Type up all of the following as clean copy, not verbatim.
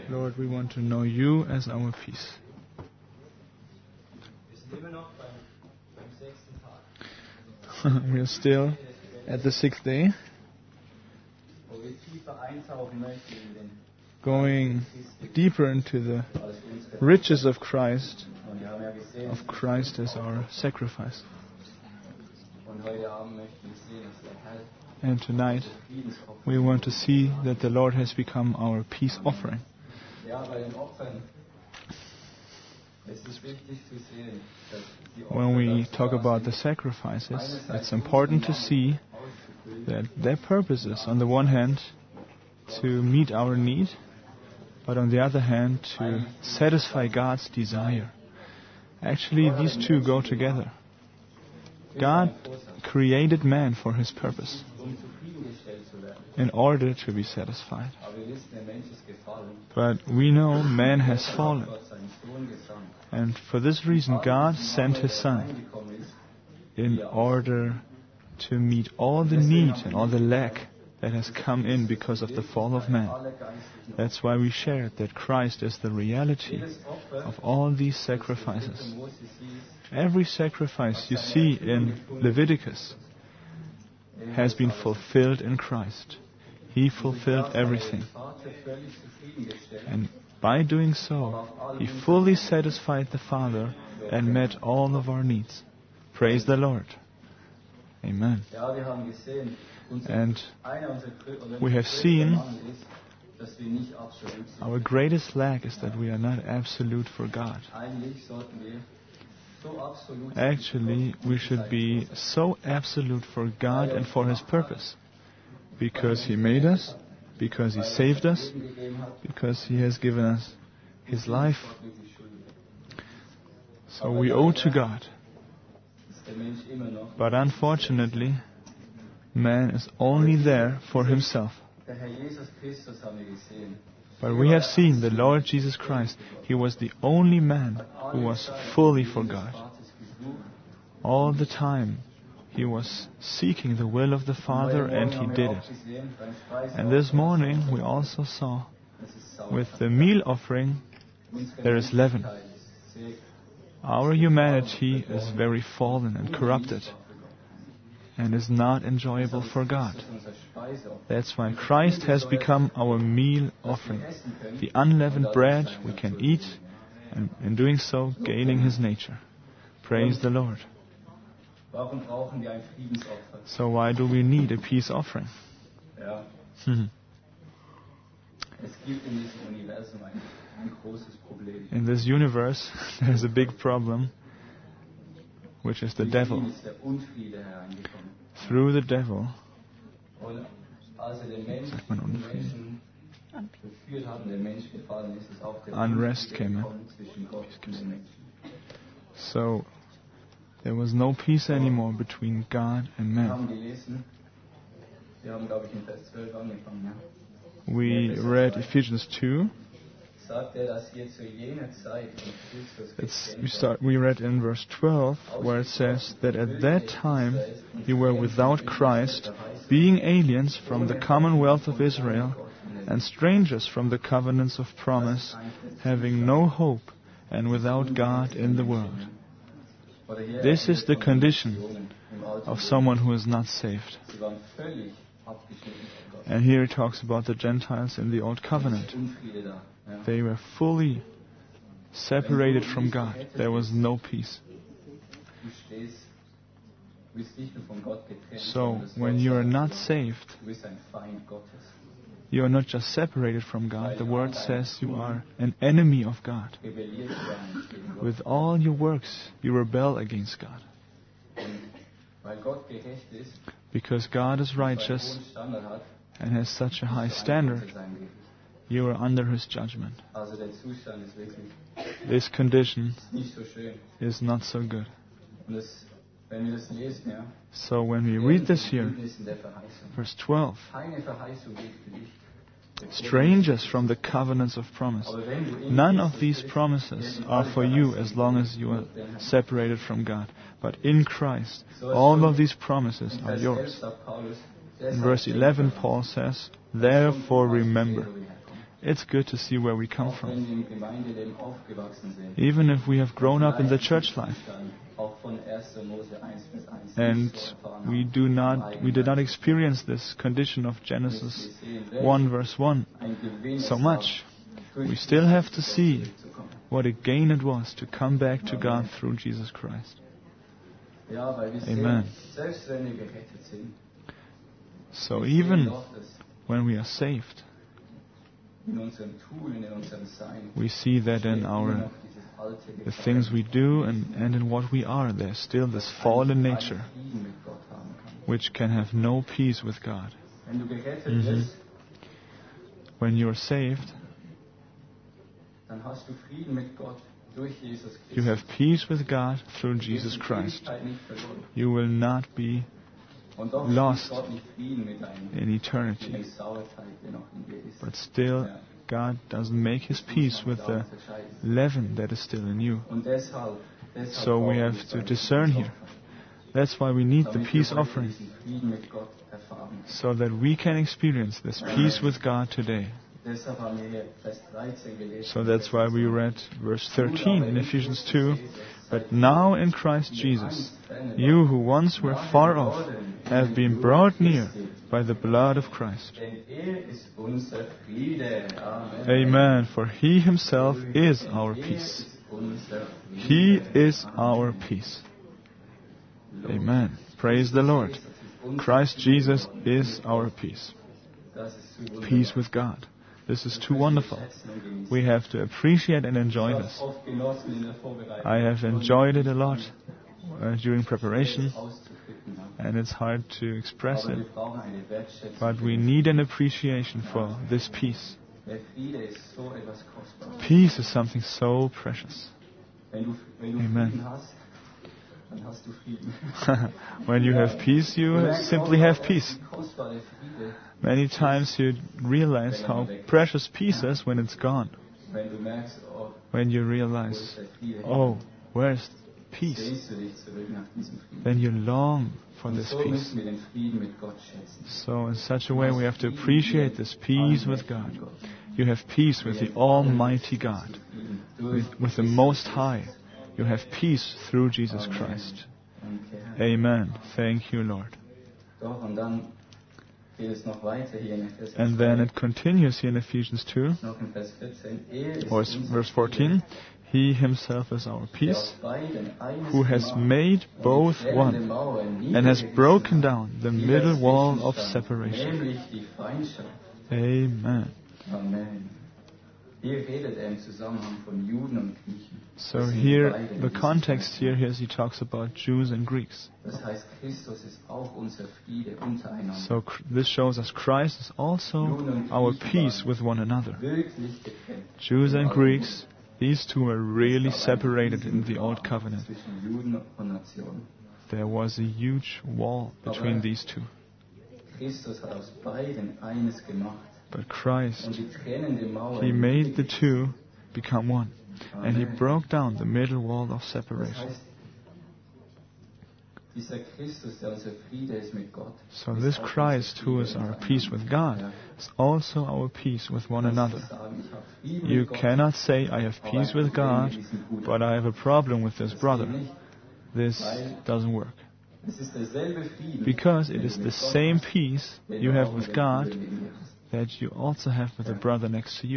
Lord, we want to know you as our peace. We are still at the 6th day, going deeper into the riches of Christ as our sacrifice. And tonight we want to see that the Lord has become our peace offering. When we talk about the sacrifices, it's important to see that their purpose is, on the one hand, to meet our need, but on the other hand, to satisfy God's desire. Actually, these two go together. God created man for his purpose, in order to be satisfied. But we know man has fallen. And for this reason, God sent his Son in order to meet all the need and all the lack that has come in because of the fall of man. That's why we shared that Christ is the reality of all these sacrifices. Every sacrifice you see in Leviticus has been fulfilled in Christ. He fulfilled everything. And by doing so, He fully satisfied the Father and met all of our needs. Praise the Lord. Amen. And we have seen our greatest lack is that we are not absolute for God. Actually, we should be so absolute for God and for His purpose. Because He made us, because He saved us, because He has given us His life. So we owe to God. But unfortunately, man is only there for himself. But we have seen the Lord Jesus Christ. He was the only man who was fully for God. All the time He was seeking the will of the Father, and He did it. And this morning we also saw with the meal offering there is leaven. Our humanity is very fallen and corrupted and is not enjoyable for God. That's why Christ has become our meal offering, the unleavened bread we can eat, and in doing so, gaining His nature. Praise the Lord. So why do we need a peace offering? In this universe, there's a big problem, which is the devil. Through the devil, unrest came in. So there was no peace anymore between God and man. We read Ephesians 2. We read in verse 12 where it says that at that time you were without Christ, being aliens from the commonwealth of Israel and strangers from the covenants of promise, having no hope and without God in the world. This is the condition of someone who is not saved. And here he talks about the Gentiles in the Old Covenant. They were fully separated from God. There was no peace. So, when you are not saved, you are not just separated from God. The Word says you are an enemy of God. With all your works, you rebel against God. Because God is righteous and has such a high standard, you are under His judgment. This condition is not so good. So when we read this here, verse 12, strangers from the covenants of promise. None of these promises are for you as long as you are separated from God. But in Christ, all of these promises are yours. In verse 11, Paul says, therefore remember. it's good to see where we come Auch wenn from. wir im Gemeindeleben aufgewachsen sind. Even if we have grown up in the church life, Dann auch von 1. Mose 1 Vers 1 and nicht so erfahren we haben. did not experience this condition of Genesis 1 verse 1 Ein Gewinn so es much, war, we still have to see zurückzukommen. what a gain it was to come back to God through Jesus Christ. Ja, weil wir Amen. sehen, selbst wenn wir gerettet sind, So wir sehen even doch, dass when we are saved, in unserem Tun, in unserem Sein, we see that in immer noch dieses alte the Gefallen, things we do and in what we are, there's still this fallen nature Frieden mit Gott haben kann. which can have no peace with God. Wenn du gerettet Mhm. bist, When you're saved, dann hast du Frieden mit Gott durch Jesus Christus. you have peace with God through Jesus Du wirst die Christ. Ewigkeit nicht verloren. You will not be Und doch lost schließt Gott nicht Frieden mit einem in eternity. dem Sauerteig, der noch in dir ist. But still, God doesn't make His peace with the leaven that is still in you. Und deshalb So we have to discern here. That's why we need the peace offering, diesen Frieden mit Gott erfahren. so that we can experience this peace with God today. Deshalb haben wir hier Vers 13 gelesen. So that's why we read verse 13 in Ephesians 2. But now in Christ Jesus, you who once were far off have been brought near by the blood of Christ. Denn ist unser Friede. Amen. Amen. For He Himself is our peace. Ist unser Friede. He is our peace. Amen. Praise the Lord. Christ Jesus is our peace. Das ist zu wunderbar. Peace with God. This is too wonderful. We have to appreciate and enjoy Ich habe this. oft genossen in der Vorbereitung. I have enjoyed it a lot during preparation, auszudrücken. and it's hard to express Aber wir it. brauchen eine Wertschätzung. But we need an appreciation for this peace. Der Friede ist so etwas Kostbares. Peace is something so precious. Wenn du Amen. Frieden hast, dann hast du Frieden. When you have peace, you simply have peace. Kostbare Friede, Many times you realize how precious peace is when it's gone. wenn du merkst, oh, When you wo ist realize, der Friede? oh, where's peace? Sehnst du dich zurück nach diesem Frieden? Then you long for Und this so peace. müssen wir den Frieden mit Gott schätzen. So in such a way we have to appreciate this peace with God. You have peace with the Almighty God, Frieden durch with the Most High. You have peace through Jesus Christ. Danke, Herr. Amen. Thank you, Lord. Doch, und dann geht es noch weiter hier in Vers And then it continues here in Ephesians 2, noch in Vers 14. Ist or unser verse Friede, 14. He himself is our der peace, aus beiden eines who has gemacht made und die both trennende one, Mauer and has niedergerissen broken hat, down the die middle wall dazwischen of stand, separation. nämlich die Feindschaft. Amen. Amen. Hier redet er im Zusammenhang von Juden und Griechen. So Das sind here, beide in the diesem context Vers. here is he talks about Jews and Greeks. Das heißt, Christus ist auch unser Friede untereinander. So this shows us Christ is also our peace with one another. Wirklich getrennt. Jews and Greeks, these two were really separated in the Old Covenant. Zwischen Juden und Nationen. There was a huge wall between these two. Christus hat aus beiden eines gemacht. But Christ, Und die trennende Mauer He made the two become one. And He Amen. broke down the middle wall of Das separation. heißt, dieser Christus, der unser Friede ist mit Gott, So ist this auch Christ, unser who Friede is our untereinander. peace with God, Ja. is also our peace with one Du kannst another. nicht sagen, ich habe Frieden You mit Gott, cannot say, I have aber peace ein with Problem God, mit diesem Bruder. but I have a problem with this Das brother. geht nicht. This doesn't work. Es ist derselbe Frieden, Because it den is du the mit Gott same hast, peace den you du have auch with mit dem God Bruder neben dir hast. that you also have with the brother next to you.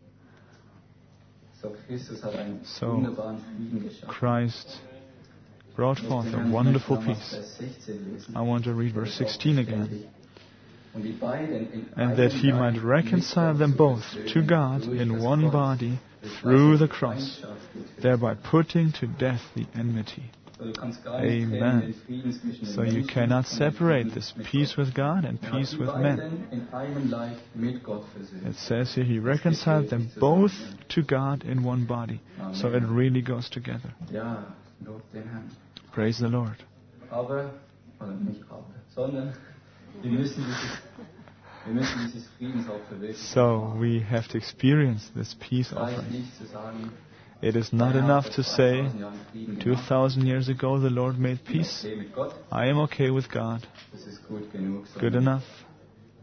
So, Christus hat einen So, wunderbaren Frieden geschaffen. Christ brought Ich forth möchte a wonderful nochmal peace. Vers 16 lesen. I want to read verse 16 again. Und die beiden in And that He einem might Leib reconcile mit them Gott both zu to versöhnen God durch in das one Kreuz, body durch through das the die cross, Feindschaft geht. thereby putting to death the enmity. So, du kannst gar nicht Amen. trennen den Frieden zwischen den So you Menschen cannot und den separate Frieden this mit peace Gott. with God and Er hat peace die with men. beiden in einem Leib mit Gott versöhnt. It says here He reconciled them both to God in one body. So it really goes together. Ja, lob den Herrn. Praise the Lord. Aber, oder nicht aber, sondern wir müssen dieses Friedensopfer wirklich So we have to experience this peace Es reicht offering. nicht zu sagen, It is not "Ja, enough vor to say, 2000 Jahren Frieden gemacht, 2000 years ago the Lord made ich bin peace. okay mit Gott, I am okay with God. das ist gut genug. Good sondern enough.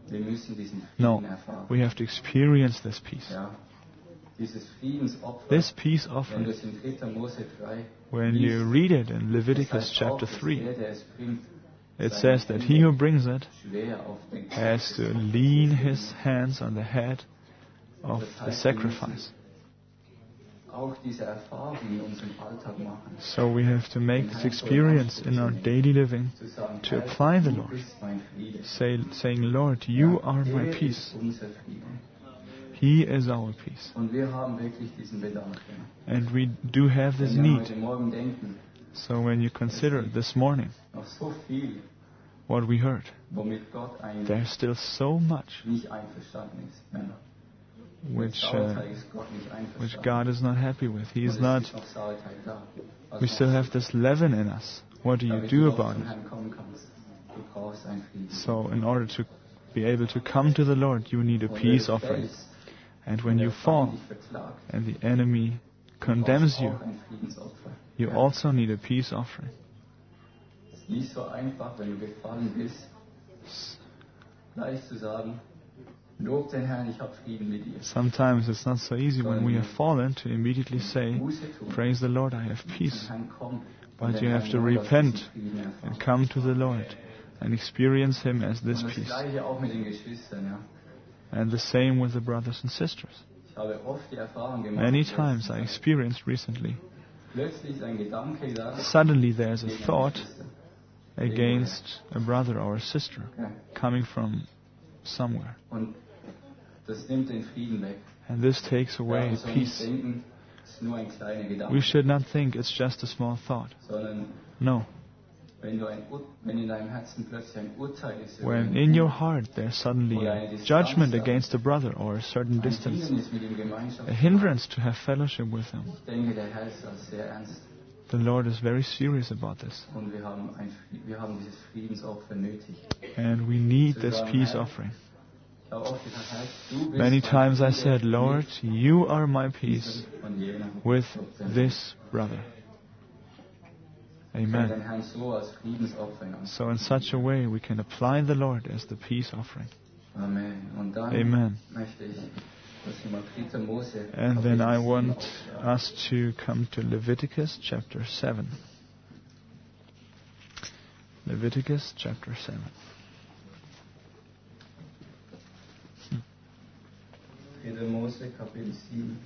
Wir müssen diesen No, Frieden erfahren. we have to experience this peace. Ja. Dieses Friedensopfer, This peace wenn offering, du es in 3. Mose 3 when you liest, read it in das Leviticus heißt auch, chapter dass 3, der es bringt, it seine says that he Hände who brings it schwer auf den Kopf has to des lean his hands on the head of Das the heißt, wir müssen sacrifice. auch diese Erfahrung in unserem Alltag machen. So we have to make this experience in our daily living Zu sagen, to Herr, apply the du Lord, bist mein Friede. saying, Lord, you are my Er peace. ist unser Frieden. He is our peace. Und wir haben wirklich diesen Bedarf. Ja. And we do have this Wenn wir need. heute Morgen denken, So when you consider this morning noch so viel, what we heard, womit Gott eigentlich there's still so much nicht einverstanden ist. Männer. which Sauerteig ist Gott nicht which einverstanden. God is not happy with. He Und is es not. ist noch Sauerteig da. Was We still machst have this leaven in us. What do du, you damit do du noch about zum it? Herrn kommen kannst? Du brauchst einen Frieden. So in order to be able to come to the Lord, you need a Und wenn peace du offering. fällst, And wenn when der you Feind fall dich verklagt, and the enemy du condemns brauchst you, auch ein Friedensopfer. you Ja. also need a peace offering. Es ist nicht so einfach, wenn du gefallen bist, gleich zu sagen, lob den Herrn, ich habe Frieden mit dir. Sometimes it's not so easy when we have fallen to immediately say, Buße tun, praise the Lord, I have zum peace. Herrn kommen. But Und you den have Herrn to neu als repent diesen Frieden erfahren. and come to the Lord and experience Him as this Und das peace. Gleiche auch mit den Geschwistern. Ja. And the same with the brothers and sisters. Ich habe oft die Erfahrung gemacht, Many dass times I experienced recently, plötzlich ein Gedanke da suddenly there's a gegen eine thought Geschwister. against a brother or a sister Ja. coming from somewhere. Und das nimmt den Frieden weg. And this takes Ja, away wir sollen nicht peace. denken, es ist nur ein kleiner We Gedanke, should not think it's just a small thought. sondern No. wenn in deinem Herzen plötzlich ein Urteil ist, über When einen in your Bruder, heart there's suddenly a judgment against a brother or a certain ein distance, Hindernis mit ihm Gemeinschaft, a hindrance to have fellowship with Him, ich denke, der Herr ist das sehr ernst. the Lord is very serious about this. Und wir haben dieses Friedensopfer nötig. And we need this peace offering. Ich habe oft gesagt, Herr, du bist Many mein times I Friede said, Lord, mit you are my peace diesem und jenem. with this brother. Den Amen. Herrn so als Friedensopfer an. So in such a way we can apply the Lord as the peace offering. Amen. Und dann Amen. möchte ich, dass wir mal 3. Mose And then I Kapitel 7 want aufschlagen. us to come to Leviticus chapter 7. Leviticus chapter 7. 3. Mose Kapitel 7.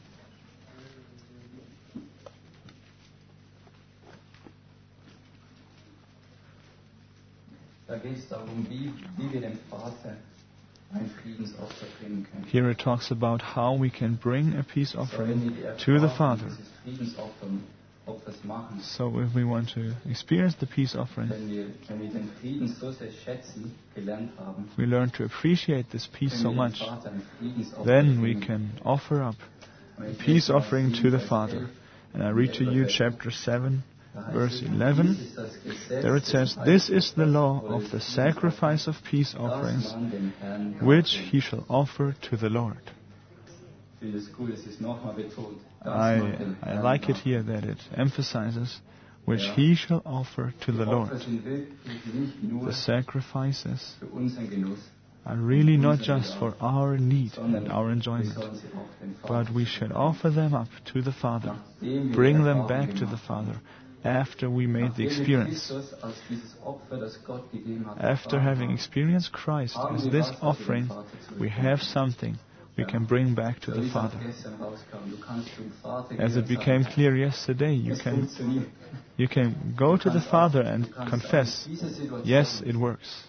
Da geht es darum, wie wir dem Vater ein Friedensopfer bringen können. Here it talks about how we can bring a peace So, wenn offering wir die to the Erfahrung Father. dieses Friedensopfers machen, So if we want to experience the peace offering, wenn wir den Frieden so sehr schätzen gelernt haben, we learn to appreciate this peace so können wir dem much, Vater ein Friedensopfer then we bringen. can offer up Und a ich peace lese mal offering 7, to the Vers Father. 11. And I read to you chapter 7, Da heißt verse es, 11. dies ist das Gesetz There it des says, Heils- This is the law of the sacrifice of peace dass offerings, man dem Herrn which Gott he shall offer to the Lord. Ich finde es cool, es ist nochmal betont. Dass man dem I Herrn like it Gott- here that it emphasizes, which he shall offer to the Die Opfer Lord. sind wirklich nicht nur The sacrifices für unseren Genuss, are really not just for our need and sondern our wir enjoyment, sollen sie auch dem Vater but we should offer them up to the Father, nachdem wir bring die them Erfahrung back to the gemacht haben. Father after we made the Nachdem wir experience. Christus als dieses Opfer, das Gott gegeben hat, After erfahren having haben, experienced Christ as this offering, we have something we can bring back to so the wie es Father. gestern rauskam, du kannst zum Vater As gehen it und became sagen, clear yesterday, es funktioniert. you can go to the Father and Du kannst confess, aus dieser Situation, yes, it works.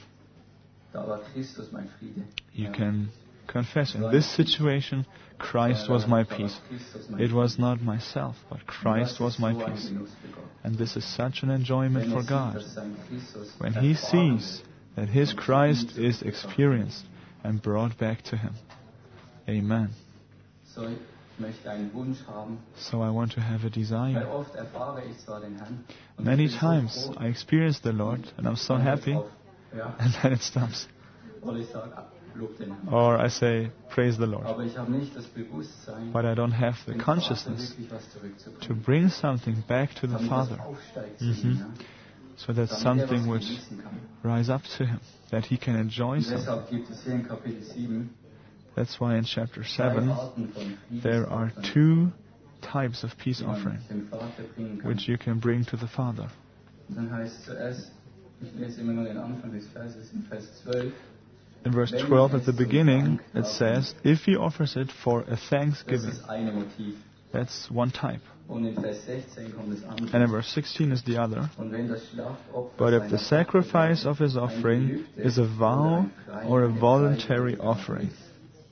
da war Christus mein Friede. You Ja. can confess, in this situation, Christ was my peace. It was not myself, but Christ was my peace. And this is such an enjoyment for God when He sees that His Christ is experienced and brought back to Him. Amen. So, ich möchte einen Wunsch haben, So I want to have a weil desire. oft erfahre ich zwar den Herrn. und Many ich bin so times froh, I experience the Lord and I'm so dann hört's happy, auf. Ja, and then it stops. oder ich sage, lob den Herrn. Or I say, praise the Lord. Aber ich habe nicht das Bewusstsein, But I don't have the dem consciousness Vater wirklich was zurückzubringen. to bring something back to the Damit Father. das aufsteigt zu Mhm. ihm, ja. so that damit er something was would genießen kann. rise up to him, that he can enjoy Und something. deshalb gibt es hier in Kapitel 7 That's why in chapter zwei 7 Arten von there are Friedensopfern, two types of peace die man offering dem Vater bringen kann. which you can bring to the Father. Und dann heißt es zuerst, ich lese immer nur den Anfang des Verses, in Vers 12, In verse 12 at the beginning it says, if he offers it for a das thanksgiving, ist das eine Motiv. that's one type. Und in Vers 16 kommt das andere. And in verse 16 is the other. Und wenn das Schlachtopfer But if the seiner sacrifice of his ein offering Gelübde is a vow oder ein or a freiwilliges voluntary Opfer offering. ist.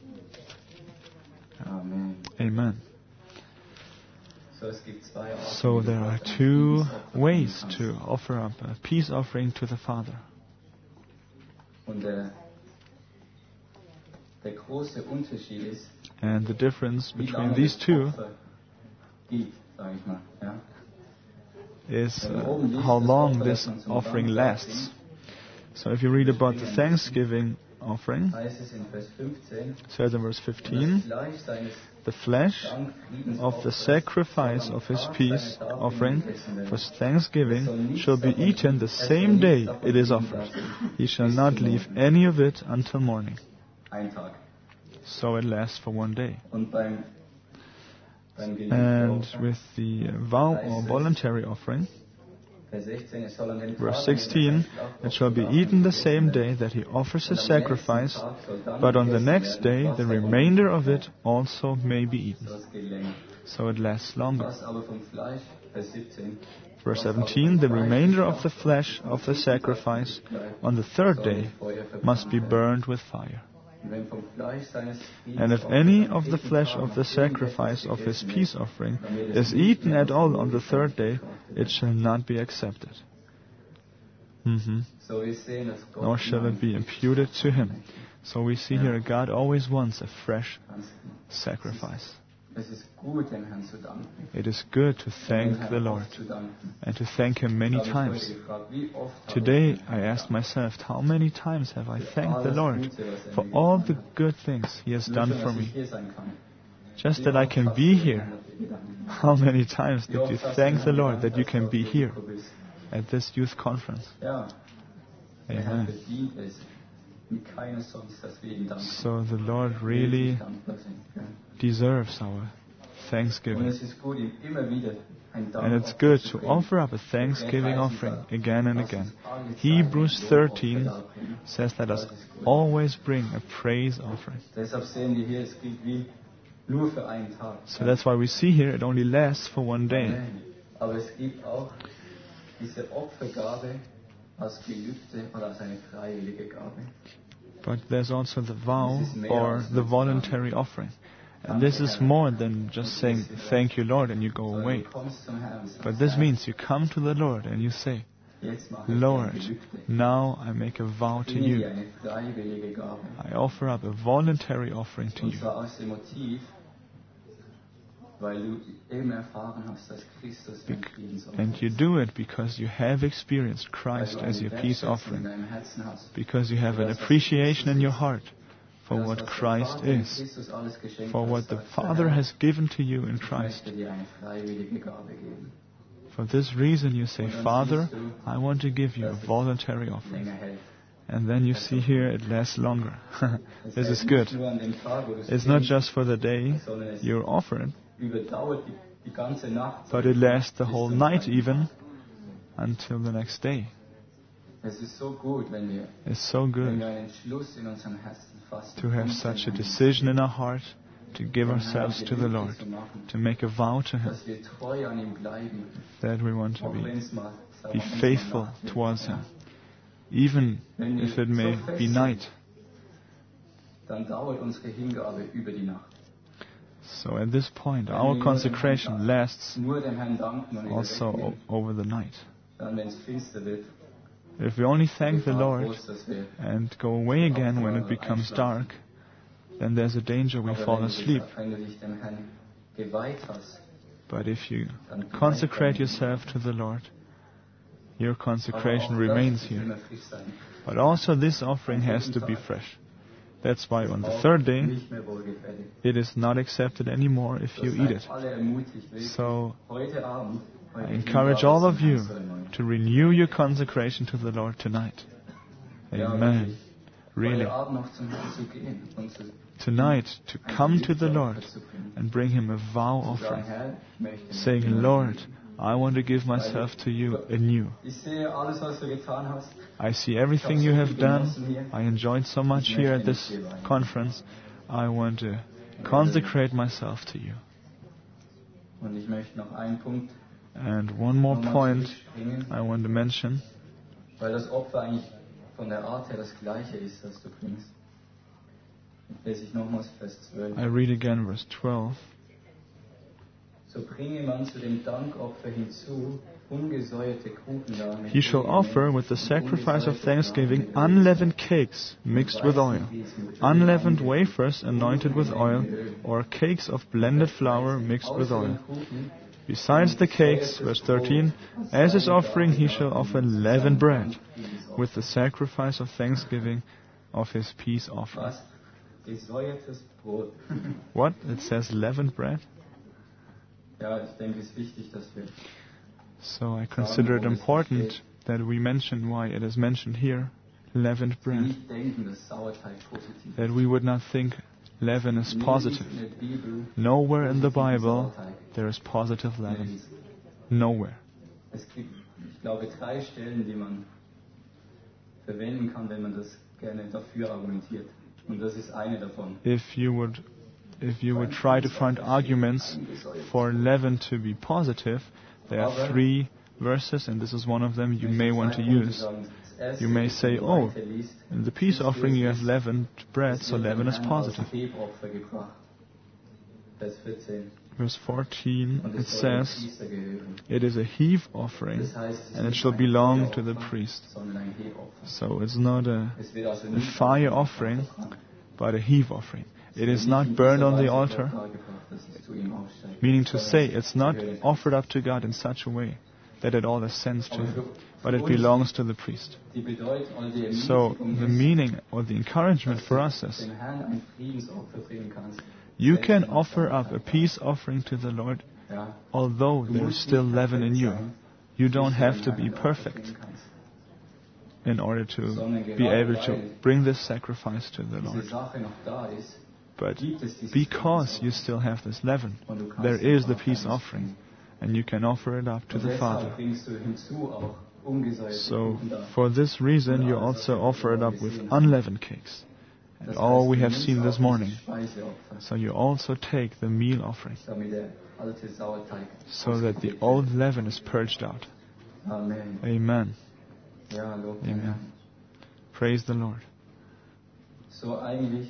Amen. Amen. So, es gibt zwei Arten, So wie du there are Gott ein two Friedensopfer ways bringen to kannst. offer up a peace offering to the Father. Und der große Unterschied ist, And the difference wie between lange these das two Opfer geht, sage ich mal. Ja? is how long this offering lasts. So if you read about the Thanksgiving offering, Heißt es in Vers 15, it says in verse das 15, Fleisch seines the flesh of the sacrifice of his peace offering for thanksgiving shall be eaten the same day it is offered. He shall not leave any of it until morning. ein Tag. So it lasts for one day. Und beim And Gelübdeopfer, with the vow or voluntary offering, Vers 16, es soll an dem verse Tag, 16, it shall be eaten the same day that he offers his sacrifice, but on the next day the remainder of it also may be eaten. das geht länger. So it lasts longer. Was aber vom Fleisch, Vers 17, Verse 17, the remainder of the flesh of the sacrifice on the third day must be burned with fire. und wenn vom Fleisch seines And if any of the flesh of the sacrifice of his peace offering is eaten at all on the third day, it shall not be accepted. So wir sehen, dass Gott Nor shall it be imputed to him. So we see here God always wants a fresh sacrifice. Es ist gut, dem Herrn zu danken. It is good to Dem thank Herrn the Lord oft zu danken. and to thank Him many Ich habe mich times. heute gefragt, wie oft habe Today ich I asked myself, how many times have I thanked the Lord for all the good things He has nur done schon, for dass ich me? hier sein kann. Just that I can be here. How many times did you thank the Lord that you can be here at this youth conference? Ja, der Herr Amen. verdient es. Wie keiner sonst, dass wir ihm danken. So the Lord really Dankbar sind, ja. deserves our Und thanksgiving. es ist gut, ihm immer wieder ein Dank And it's good to offer up a thanksgiving offering again and again. Hebrews 13 says, let us always bring a praise offering. Deshalb sehen wir hier, es gilt wie nur für einen Tag. So that's why we see here it only lasts for one day. Amen. Aber es gibt auch diese Opfergabe als Gelübde oder als eine freiwillige Gabe. But there's also the vow or the voluntary offering. And this is more than just saying, thank you, Lord, and you go Sondern away. du kommst zum Herrn und sagst, But this means you come to the Lord and you say, jetzt mache ich Lord, ein Gelübde. now I make a vow to Bringe dir you. eine freiwillige Gabe. I offer up a voluntary offering to Und you. zwar aus dem Motiv, weil du eben erfahren hast, dass Christus dein Friedensopfer And you do it because you have experienced Christ weil du as eine your peace Wertschätzung in offering. deinem Herzen hast. Because you have an appreciation in your heart for Das, what was der Christ Vater in is. Christus alles geschenkt For hat, what the sagt der Father Herr, has given to you in ich Christ. möchte dir eine freiwillige Gabe geben, For this reason you say, Father, I want to give you a voluntary offering. länger hält. And then you see here it lasts longer. Es This hält is good. nicht nur an dem Tag, wo du es It's not bringst, just for the day sondern es you offer it, überdauert die ganze Nacht. but it lasts the bis whole zum night Morgen. even until the next day. Es ist so gut, wenn wir It's so good einen Entschluss in unserem Herzen fassen, to have such a decision in our heart to give ourselves to the Lord, to make a vow to Him dass wir treu an ihm bleiben, that we want to auch wenn be es mal, sagen wir, uns mal faithful Nacht wird. towards Ja. Him, even if it may be night. Dann dauert unsere Hingabe über die Nacht. So at this point, our consecration lasts Nur dem Herrn danken und wieder also wegnehmen. over the night. Dann, wenn es finster wird, If we only thank the Gefahr Lord groß, dass wir and go away again when it becomes dark, then there's a danger we aber fall wenn asleep. du dich dem Herrn geweiht hast, But if you consecrate yourself to the Lord, your aber consecration auch remains das muss here. immer frisch sein. But also this offering has to be fresh. That's why on the third day, nicht mehr wohlgefällig. it is not accepted anymore if you eat it. Seid alle ermutigt, wirklich. So Heute Abend, I heute encourage all of you to renew your consecration to the Lord tonight. Amen. Really. Heute Abend noch zum Herrn zu gehen und zu Tonight, to come to the Lord and bring Him a vow sagen, offering, Herr, ich möchte mich saying, Lord, I want to give myself to you anew. Ich sehe alles, was du getan hast. I see everything you have done. I enjoyed so much here at this conference. I want to consecrate myself to you. Und ich möchte noch einen Punkt And one more point bringen, I want to mention, weil das Opfer eigentlich von der Art her das gleiche ist, das du bringst. Lese ich nochmals Vers 12. I read again verse 12. So bringe man zu dem Dankopfer hinzu ungesäuerte Kuchenladen. He shall offer with the sacrifice of thanksgiving unleavened cakes mixed with oil, unleavened wafers anointed with oil, or cakes of blended flour mixed with oil. Besides the cakes, verse 13, as his offering he shall offer leavened bread with the sacrifice of thanksgiving of his peace offering. Was? Gesäuertes Brot. What? It says leavened bread? Ja, ich denke, es ist wichtig, dass wir So I consider it important that we mention why it is mentioned here, leavened bread. nicht denken, dass Sauerteig positiv ist. That we would not think leaven is positive. In der Bibel Nowhere in the Bible there is positive leaven. lesen. Nowhere. Es gibt, ich glaube, 3 Stellen, die man verwenden kann, wenn man das gerne dafür argumentiert. Und das ist eine davon. If you would try to find arguments for leaven to be positive, there are 3 verses, and this is one of them you may want to use. You may say, oh, in the peace offering you have leavened bread, so leaven is positive. Vers 14. Verse 14, Und it es soll dem says, Priester gehören. it is a heave offering, Das heißt, es ist and it nicht shall ein belong to the Feueropfer, priest. sondern ein Hebopfer. So it's not a Es wird also a nicht fire offering, but a heave offering. It is not burned on the altar, meaning to say it's not offered up to God in such a way that it all ascends to Him, but it belongs to the priest. So the meaning or the encouragement for us is, dem Herrn ein Friedensopfer bringen kannst. you can offer up a peace offering to the Lord, Ja, although there is still leaven in you. You don't have to be perfect in order to be able to bring this sacrifice to the diese Lord. Sache noch da ist, But because you still have this leaven, there is the peace offering, and you can offer it up to und the deshalb Father. bringst du hinzu auch ungesäuerte So, Kuchen dar. for this reason, you also offer it up with unleavened cakes, and all we have seen this morning. Speiseopfer, So you also take the meal offering, damit der alte Sauerteig so that the old leaven is purged out. Amen. Amen. Ja, Lob den Amen. Herrn. Praise the Lord. So eigentlich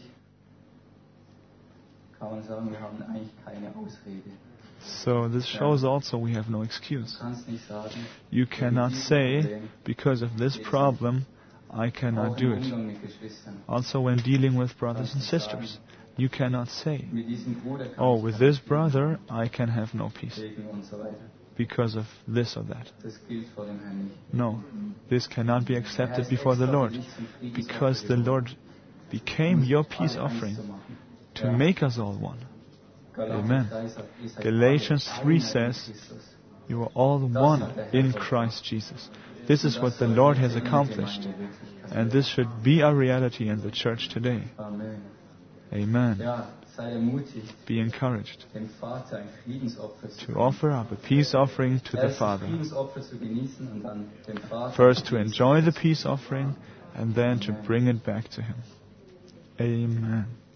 kann man sagen, wir haben eigentlich keine Ausrede. So this shows also we have no excuse. Du kannst nicht sagen, You cannot say, because of this problem, I cannot auch do im it. Umgang mit Geschwistern. Also when dealing with brothers and sisters, you cannot say, Mit diesem Bruder kann oh, ich with keinen this Frieden brother I can have no peace pflegen und so weiter. because of this or that. Das gilt vor dem Herrn nicht. No, this cannot be Er accepted ist before the extra Lord für dich zum Friedensopfer because the geworden, Lord became your peace alle eins offering zu machen. to Ja. make us all one. Galater Amen. 3 sagt, ihr seid Galatians alle 3 in says, Christus. You are all one in Christ Jesus. This is what the Lord has accomplished, and this should be our reality in the church today. Amen. Amen. Ja, sei ermutigt, Be encouraged dem Vater ein Friedensopfer zu to bringen. offer up a peace offering to the Erst das Father. Friedensopfer zu genießen und dann dem Vater. First to enjoy the peace offering and then to bring it back to Him. Amen.